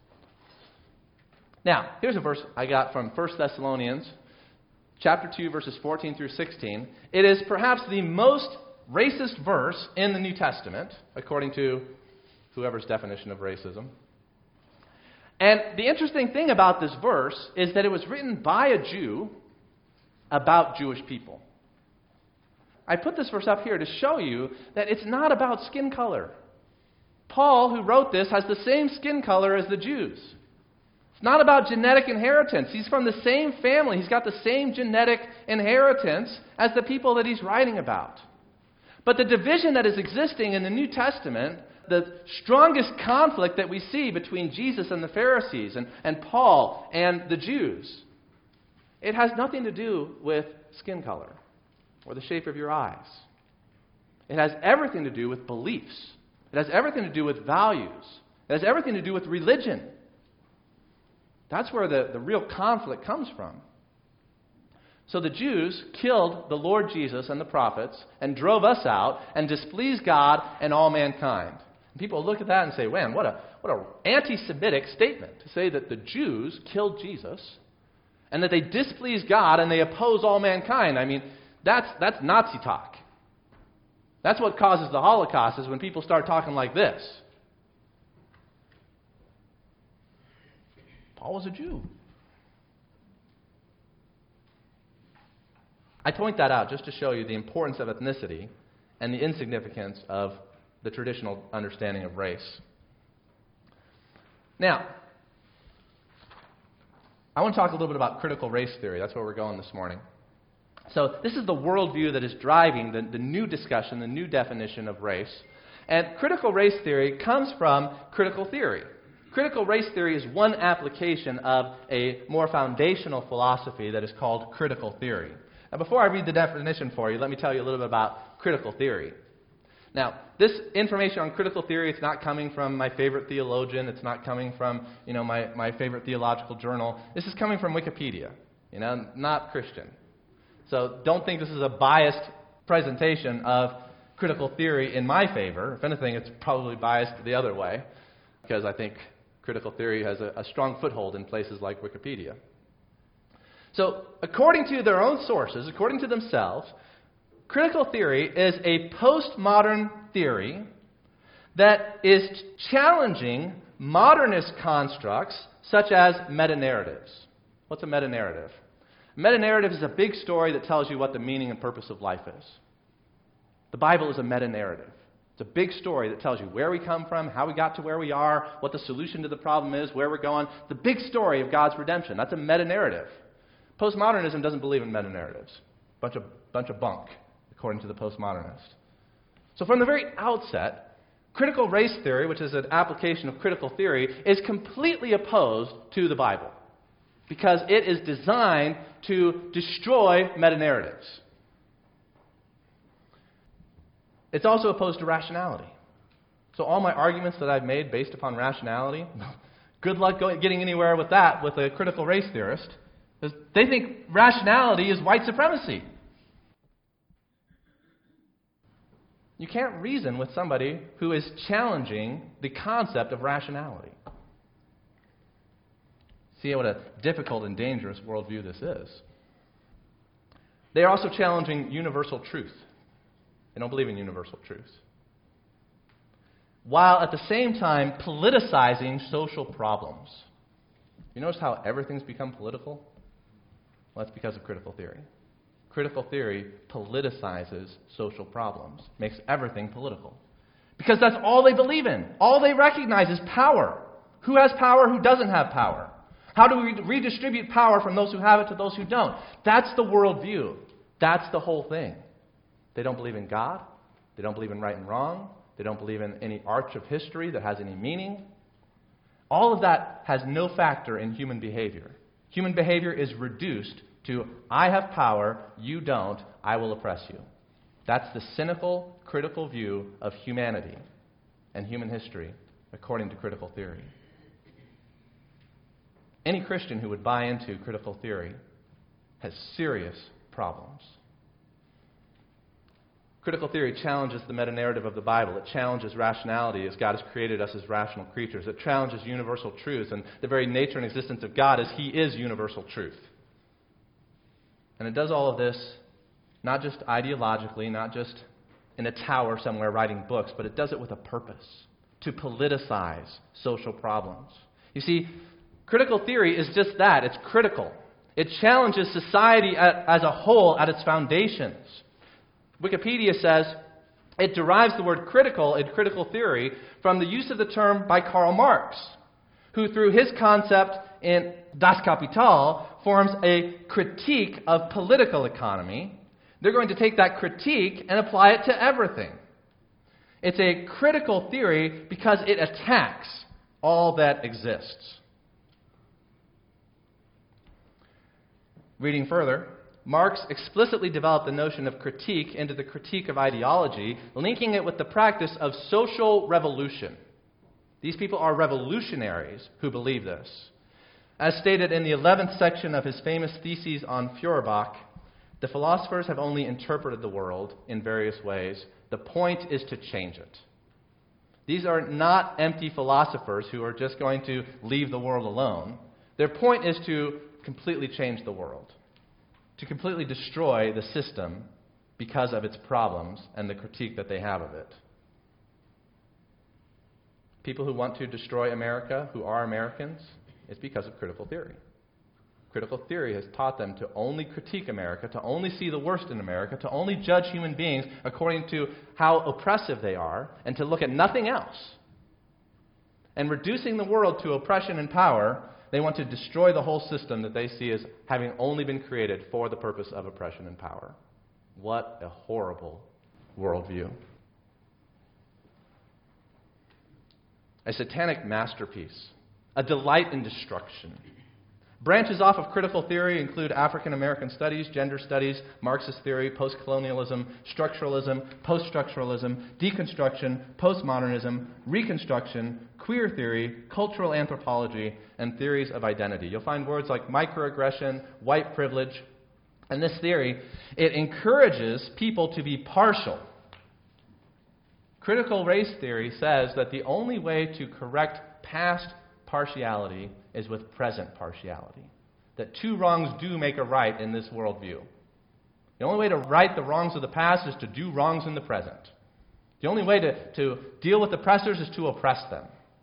Now, here's a verse I got from First Thessalonians, chapter two, verses fourteen through sixteen. It is perhaps the most racist verse in the New Testament, according to whoever's definition of racism. And the interesting thing about this verse is that it was written by a Jew about Jewish people. I put this verse up here to show you that it's not about skin color. Paul, who wrote this, has the same skin color as the Jews. It's not about genetic inheritance. He's from the same family. He's got the same genetic inheritance as the people that he's writing about. But the division that is existing in the New Testament, the strongest conflict that we see between Jesus and the Pharisees and, and Paul and the Jews, it has nothing to do with skin color or the shape of your eyes. It has everything to do with beliefs. It has everything to do with values. It has everything to do with religion. That's where the, the real conflict comes from. So the Jews killed the Lord Jesus and the prophets and drove us out and displeased God and all mankind. And people look at that and say, man, what a what an anti-Semitic statement to say that the Jews killed Jesus and that they displease God and they oppose all mankind. I mean, that's that's Nazi talk. That's what causes the Holocaust, is when people start talking like this. Paul was a Jew. I point that out just to show you the importance of ethnicity and the insignificance of the traditional understanding of race. Now, I want to talk a little bit about critical race theory. That's where we're going this morning. So this is the worldview that is driving the, the new discussion, the new definition of race. And critical race theory comes from critical theory. Critical race theory is one application of a more foundational philosophy that is called critical theory. Now, before I read the definition for you, let me tell you a little bit about critical theory. Now, this information on critical theory, it's not coming from my favorite theologian. It's not coming from, you know, my, my favorite theological journal. This is coming from Wikipedia, you know, not Christian. So don't think this is a biased presentation of critical theory in my favor. If anything, it's probably biased the other way, because I think critical theory has a, a strong foothold in places like Wikipedia. So, according to their own sources, according to themselves, critical theory is a postmodern theory that is challenging modernist constructs such as meta-narratives. What's a meta-narrative? A meta-narrative is a big story that tells you what the meaning and purpose of life is. The Bible is a meta-narrative. It's a big story that tells you where we come from, how we got to where we are, what the solution to the problem is, where we're going. The big story of God's redemption. That's a meta-narrative. Postmodernism doesn't believe in meta-narratives. Bunch of, bunch of bunk, according to the postmodernist. So from the very outset, critical race theory, which is an application of critical theory, is completely opposed to the Bible, because it is designed to destroy meta-narratives. It's also opposed to rationality. So all my arguments that I've made based upon rationality, good luck going, getting anywhere with that with a critical race theorist. They think rationality is white supremacy. You can't reason with somebody who is challenging the concept of rationality. See what a difficult and dangerous worldview this is. They are also challenging universal truth. They don't believe in universal truth. While at the same time politicizing social problems. You notice how everything's become political? Well, that's because of critical theory. Critical theory politicizes social problems, makes everything political. Because that's all they believe in. All they recognize is power. Who has power, who doesn't have power? How do we redistribute power from those who have it to those who don't? That's the worldview. That's the whole thing. They don't believe in God. They don't believe in right and wrong. They don't believe in any arch of history that has any meaning. All of that has no factor in human behavior. Human behavior is reduced to, I have power, you don't, I will oppress you. That's the cynical, critical view of humanity and human history, according to critical theory. Any Christian who would buy into critical theory has serious problems. Critical theory challenges the meta-narrative of the Bible. It challenges rationality, as God has created us as rational creatures. It challenges universal truth and the very nature and existence of God, as He is universal truth. And it does all of this not just ideologically, not just in a tower somewhere writing books, but it does it with a purpose, to politicize social problems. You see, critical theory is just that. It's critical. It challenges society as a whole at its foundations. Wikipedia says it derives the word critical in critical theory from the use of the term by Karl Marx, who through his concept in Das Kapital forms a critique of political economy. They're going to take that critique and apply it to everything. It's a critical theory because it attacks all that exists. Reading further, Marx explicitly developed the notion of critique into the critique of ideology, linking it with the practice of social revolution. These people are revolutionaries who believe this. As stated in the eleventh section of his famous theses on Feuerbach, the philosophers have only interpreted the world in various ways. The point is to change it. These are not empty philosophers who are just going to leave the world alone. Their point is to completely change the world, to completely destroy the system because of its problems and the critique that they have of it. People who want to destroy America, who are Americans, it's because of critical theory. Critical theory has taught them to only critique America, to only see the worst in America, to only judge human beings according to how oppressive they are, and to look at nothing else. And reducing the world to oppression and power, they want to destroy the whole system that they see as having only been created for the purpose of oppression and power. What a horrible worldview. A satanic masterpiece, a delight in destruction. Branches off of critical theory include African American studies, gender studies, Marxist theory, post-colonialism, structuralism, post-structuralism, deconstruction, postmodernism, reconstruction, queer theory, cultural anthropology, and theories of identity. You'll find words like microaggression, white privilege. And this theory, it encourages people to be partial. Critical race theory says that the only way to correct past partiality is with present partiality. That two wrongs do make a right in this worldview. The only way to right the wrongs of the past is to do wrongs in the present. The only way to, to deal with oppressors is to oppress them.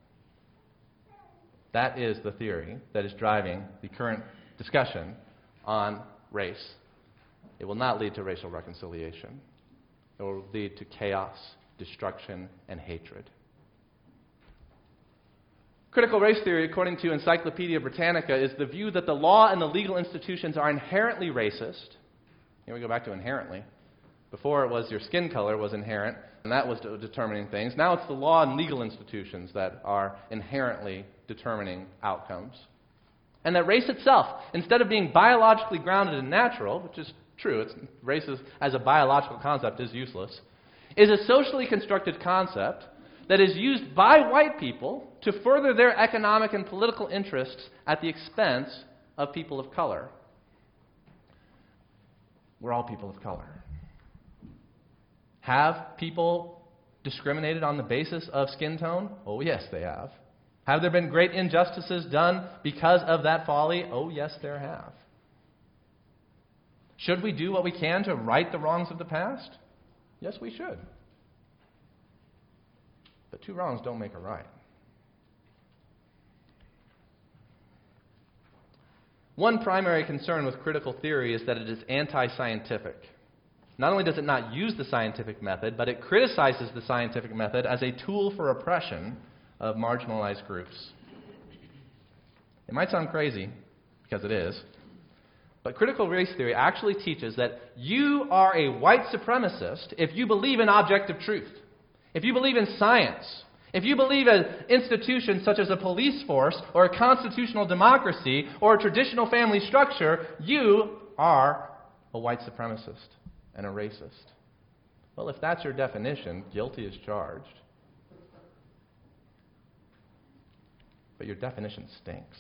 That is the theory that is driving the current discussion on race. It will not lead to racial reconciliation. It will lead to chaos, destruction, and hatred. Critical race theory, according to Encyclopedia Britannica, is the view that the law and the legal institutions are inherently racist. Here we go back to inherently. Before it was your skin color was inherent, and that was determining things. Now it's the law and legal institutions that are inherently determining outcomes. And that race itself, instead of being biologically grounded and natural, which is true, it's, race is, as a biological concept is useless, is a socially constructed concept that is used by white people to further their economic and political interests at the expense of people of color. We're all people of color. Have people discriminated on the basis of skin tone? Oh, yes, they have. Have there been great injustices done because of that folly? Oh, yes, there have. Should we do what we can to right the wrongs of the past? Yes, we should. But two wrongs don't make a right. One primary concern with critical theory is that it is anti-scientific. Not only does it not use the scientific method, but it criticizes the scientific method as a tool for oppression of marginalized groups. It might sound crazy, because it is, but critical race theory actually teaches that you are a white supremacist if you believe in objective truth. If you believe in science, if you believe in institutions such as a police force or a constitutional democracy or a traditional family structure, you are a white supremacist and a racist. Well, if that's your definition, guilty as charged. But your definition stinks.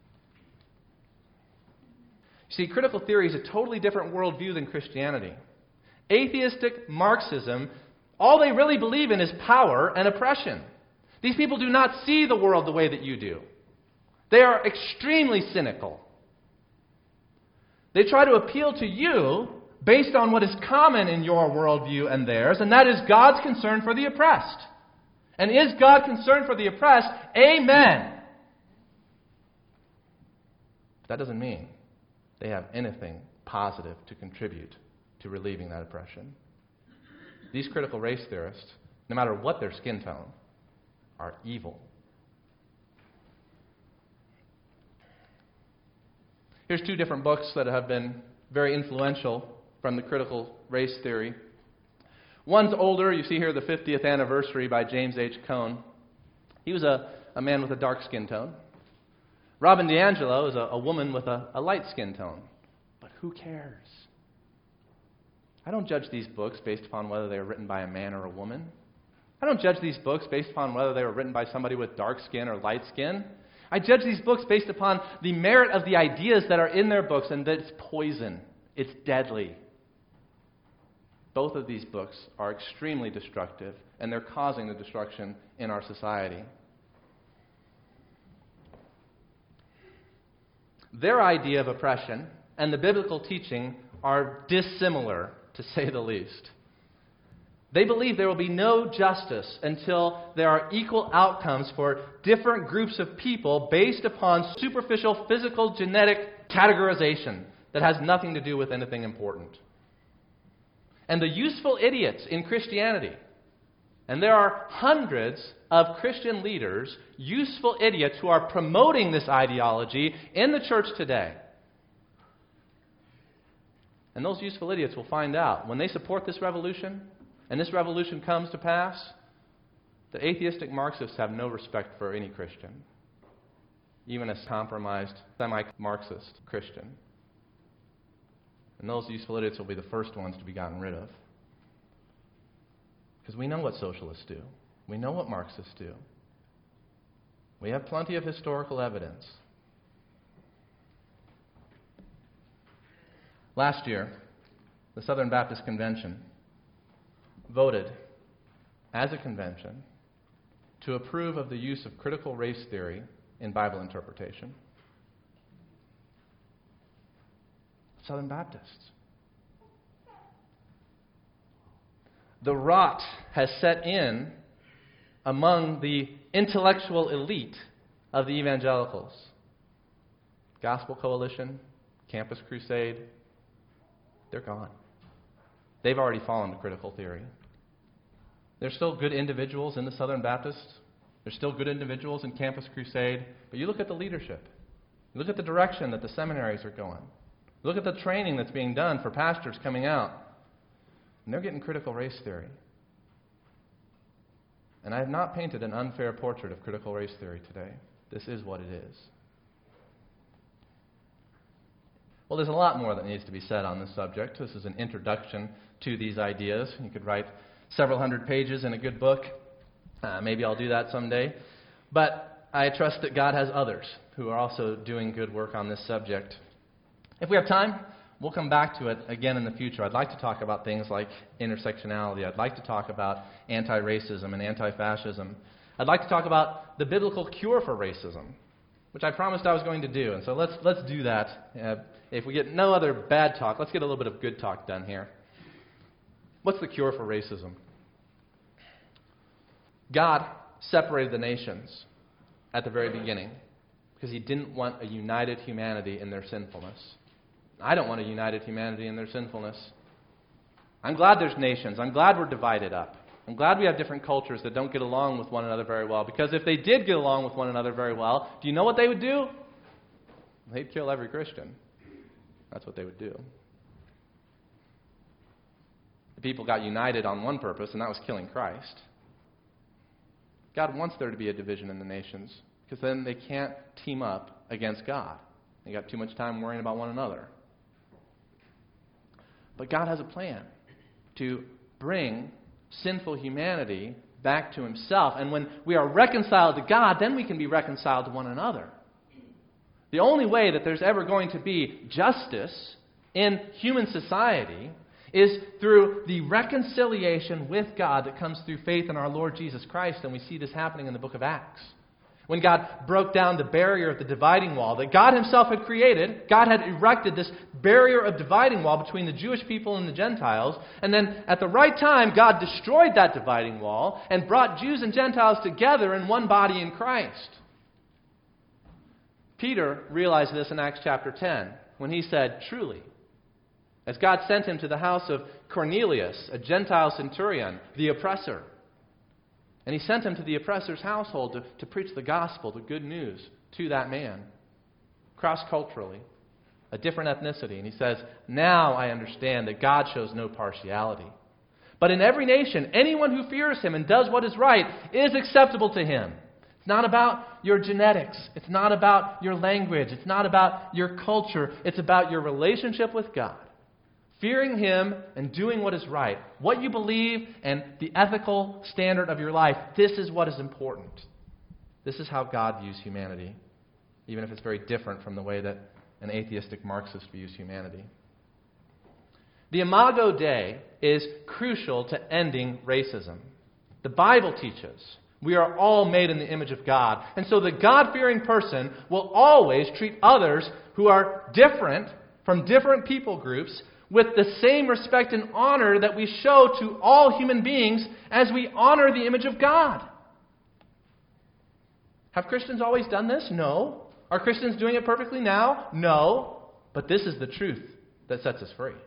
You see, critical theory is a totally different worldview than Christianity. Atheistic Marxism, all they really believe in is power and oppression. These people do not see the world the way that you do. They are extremely cynical. They try to appeal to you based on what is common in your worldview and theirs, and that is God's concern for the oppressed. And is God concerned for the oppressed? Amen. But that doesn't mean they have anything positive to contribute to relieving that oppression. These critical race theorists, no matter what their skin tone, are evil. Here's two different books that have been very influential from the critical race theory. One's older. You see here the fiftieth anniversary by James H. Cone. He was a, a man with a dark skin tone. Robin DiAngelo is a, a woman with a, a light skin tone. But who cares? I don't judge these books based upon whether they were written by a man or a woman. I don't judge these books based upon whether they were written by somebody with dark skin or light skin. I judge these books based upon the merit of the ideas that are in their books, and that it's poison. It's deadly. Both of these books are extremely destructive, and they're causing the destruction in our society. Their idea of oppression and the biblical teaching are dissimilar, to say the least. They believe there will be no justice until there are equal outcomes for different groups of people based upon superficial physical genetic categorization that has nothing to do with anything important. And the useful idiots in Christianity, and there are hundreds of Christian leaders, useful idiots, who are promoting this ideology in the church today. And those useful idiots will find out when they support this revolution, and this revolution comes to pass, the atheistic Marxists have no respect for any Christian, even a compromised, semi-Marxist Christian. And those useful idiots will be the first ones to be gotten rid of. Because we know what socialists do. We know what Marxists do. We have plenty of historical evidence. Last year, the Southern Baptist Convention voted as a convention to approve of the use of critical race theory in Bible interpretation. Southern Baptists. The rot has set in among the intellectual elite of the evangelicals. Gospel Coalition, Campus Crusade, they're gone. They've already fallen to critical theory. There's still good individuals in the Southern Baptists. There's still good individuals in Campus Crusade. But you look at the leadership. You look at the direction that the seminaries are going. Look at the training that's being done for pastors coming out. And they're getting critical race theory. And I have not painted an unfair portrait of critical race theory today. This is what it is. Well, there's a lot more that needs to be said on this subject. This is an introduction to these ideas. You could write several hundred pages in a good book. Uh, maybe I'll do that someday. But I trust that God has others who are also doing good work on this subject. If we have time, we'll come back to it again in the future. I'd like to talk about things like intersectionality. I'd like to talk about anti-racism and anti-fascism. I'd like to talk about the biblical cure for racism, which I promised I was going to do. And so let's let's do that. Uh, if we get no other bad talk, let's get a little bit of good talk done here. What's the cure for racism? God separated the nations at the very beginning because he didn't want a united humanity in their sinfulness. I don't want a united humanity in their sinfulness. I'm glad there's nations. I'm glad we're divided up. I'm glad we have different cultures that don't get along with one another very well, because if they did get along with one another very well, do you know what they would do? They'd kill every Christian. That's what they would do. The people got united on one purpose, and that was killing Christ. God wants there to be a division in the nations, because then they can't team up against God. They got too much time worrying about one another. But God has a plan to bring sinful humanity back to himself. And when we are reconciled to God, then we can be reconciled to one another. The only way that there's ever going to be justice in human society is through the reconciliation with God that comes through faith in our Lord Jesus Christ. And we see this happening in the book of Acts. When God broke down the barrier of the dividing wall that God himself had created, God had erected this barrier of dividing wall between the Jewish people and the Gentiles. And then at the right time, God destroyed that dividing wall and brought Jews and Gentiles together in one body in Christ. Peter realized this in Acts chapter ten when he said, "Truly, as God sent him to the house of Cornelius, a Gentile centurion, the oppressor, and he sent him to the oppressor's household to, to preach the gospel, the good news, to that man, cross-culturally, a different ethnicity." And he says, "Now I understand that God shows no partiality. But in every nation, anyone who fears him and does what is right is acceptable to him." It's not about your genetics. It's not about your language. It's not about your culture. It's about your relationship with God. Fearing Him and doing what is right. What you believe and the ethical standard of your life, this is what is important. This is how God views humanity, even if it's very different from the way that an atheistic Marxist views humanity. The Imago Dei is crucial to ending racism. The Bible teaches we are all made in the image of God. And so the God-fearing person will always treat others who are different from different people groups with the same respect and honor that we show to all human beings as we honor the image of God. Have Christians always done this? No. Are Christians doing it perfectly now? No. But this is the truth that sets us free.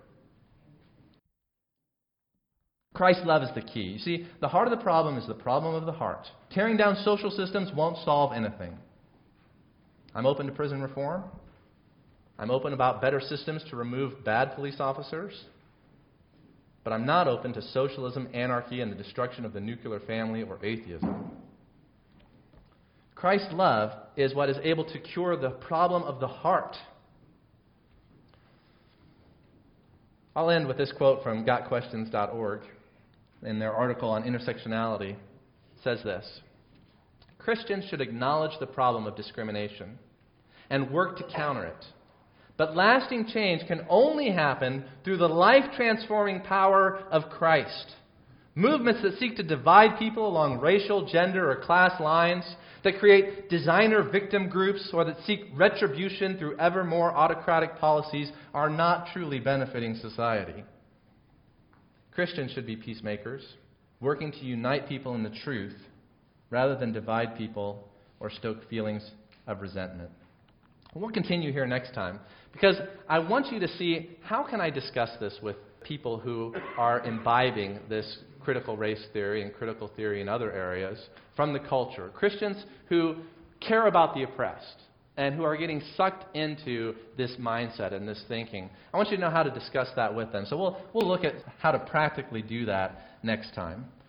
Christ's love is the key. You see, the heart of the problem is the problem of the heart. Tearing down social systems won't solve anything. I'm open to prison reform. I'm open about better systems to remove bad police officers. But I'm not open to socialism, anarchy, and the destruction of the nuclear family or atheism. Christ's love is what is able to cure the problem of the heart. I'll end with this quote from got questions dot org. In their article on intersectionality. It says this: Christians should acknowledge the problem of discrimination and work to counter it. But lasting change can only happen through the life-transforming power of Christ. Movements that seek to divide people along racial, gender, or class lines, that create designer victim groups, or that seek retribution through ever more autocratic policies are not truly benefiting society. Christians should be peacemakers, working to unite people in the truth rather than divide people or stoke feelings of resentment. We'll continue here next time because I want you to see how can I discuss this with people who are imbibing this critical race theory and critical theory in other areas from the culture. Christians who care about the oppressed and who are getting sucked into this mindset and this thinking. I want you to know how to discuss that with them. So we'll we'll look at how to practically do that next time.